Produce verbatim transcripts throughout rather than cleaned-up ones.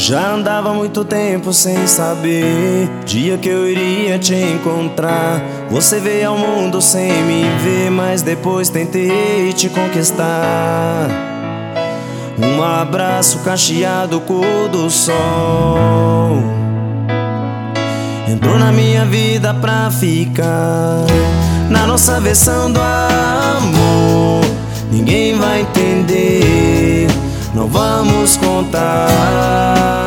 Já andava muito tempo sem saber dia que eu iria te encontrar. Você veio ao mundo sem me ver, mas depois tentei te conquistar. Um abraço cacheado cor do sol entrou na minha vida pra ficar. Na nossa versão do amor ninguém vai entender, não vamos contar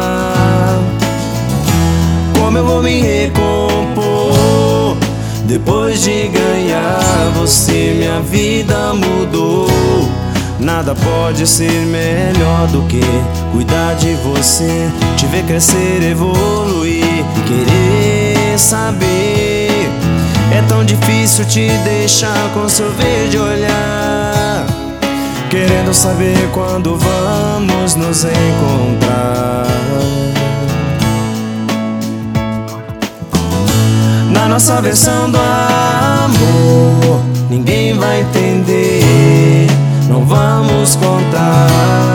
como eu vou me recompor. Depois de ganhar você, minha vida mudou. Nada pode ser melhor do que cuidar de você, te ver crescer, evoluir, querer saber. É tão difícil te deixar com seu verde olhar, querendo saber quando vamos nos encontrar. Na nossa versão do amor ninguém vai entender, não vamos contar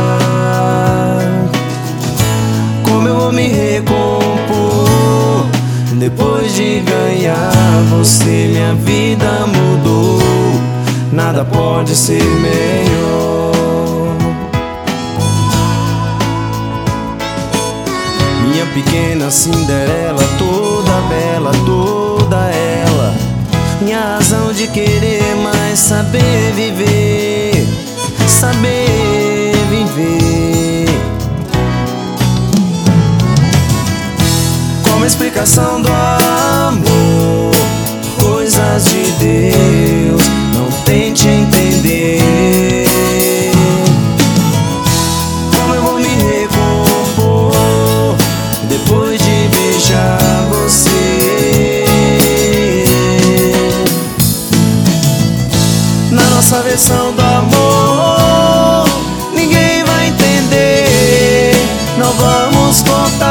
como eu vou me recompor. Depois de ganhar você, minha vida mudou. Nada pode ser melhor. Minha pequena Cinderela, toda bela, toda ela, minha razão de querer mais saber viver, saber viver. Como explicação do amor, coisas de Deus, não tente entender. Como eu vou me recompor depois de beijar você. Na nossa versão do amor ninguém vai entender, não vamos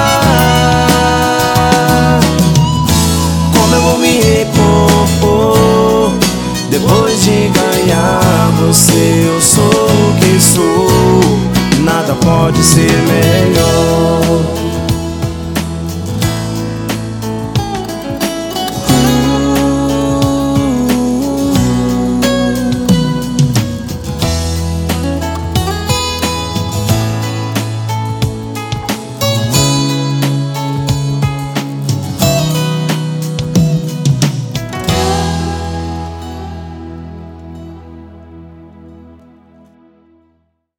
contar como eu vou me recompor. Depois de ganhar você, eu sou o que sou. Nada pode ser melhor.